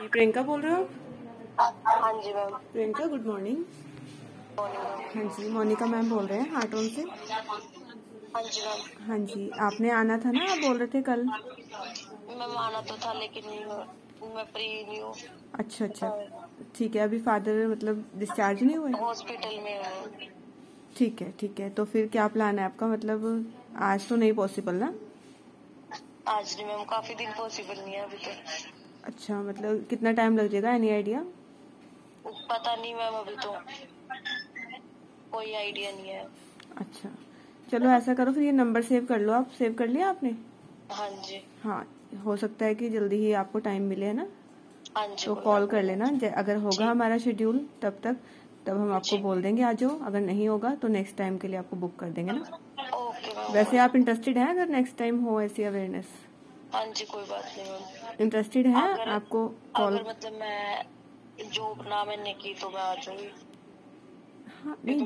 प्रियंका बोल रहे हो? हाँ जी ma'am. Priyanka good morning. Morning. हाँ जी, मोनिका मैम बोल रहे हैं हार्टोन से। हाँ जी मैम। हाँ जी, आपने आना था ना, आप बोल रहे थे कल। मैम आना तो था लेकिन मैं फ्री नहीं हूँ। अच्छा अच्छा, ठीक है। अभी फादर मतलब डिस्चार्ज नहीं हुए? हॉस्पिटल में हूँ। ठीक है ठीक है, तो फिर क्या प्लान है आपका? मतलब आज तो नहीं पॉसिबल ना? आज नहीं मैम, काफी दिन पॉसिबल नहीं है अभी तो। अच्छा, मतलब कितना टाइम लग जाएगा, एनी आइडिया? पता नहीं मैम, अभी तो कोई आइडिया नहीं है। अच्छा, चलो ऐसा करो फिर, ये नंबर सेव कर लो। आप सेव कर लिया आपने? हाँ जी। हाँ, हो सकता है कि जल्दी ही आपको टाइम मिले, है ना? हाँ जी। तो कॉल कर लेना अगर होगा हमारा शेड्यूल तब हम आपको बोल देंगे आ जाओ। अगर नहीं होगा तो नेक्स्ट टाइम के लिए आपको बुक कर देंगे ना। Okay ma'am. वैसे आप इंटरेस्टेड हैं अगर नेक्स्ट टाइम हो ऐसी अवेयरनेस? हाँ जी, कोई बात नहीं मैम। इंटरेस्टेड है आपको कॉल? अगर मतलब मैं जॉब ना मैंने की तो मैं आ जाऊंगी। हाँ नहीं,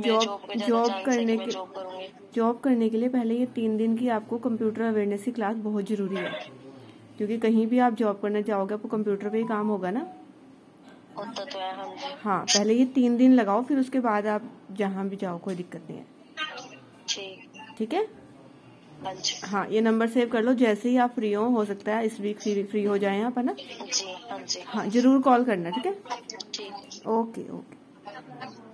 जॉब करने के लिए पहले ये 3 दिन की आपको कंप्यूटर अवेयरनेस की क्लास बहुत जरूरी है, क्योंकि कहीं भी आप जॉब करने जाओगे आपको कंप्यूटर पे ही काम होगा ना। होता तो है। हाँ जी। हाँ, पहले ये 3 दिन लगाओ, फिर उसके बाद आप जहाँ भी जाओ कोई दिक्कत नहीं है। ठीक है। हाँ जी। हाँ, ये नंबर सेव कर लो। जैसे ही आप फ्री हो सकता है इस वीक फ्री हो जाए आप, है ना? जी हाँ जी। हाँ, जरूर कॉल करना। ठीक है, ठीक। Okay okay.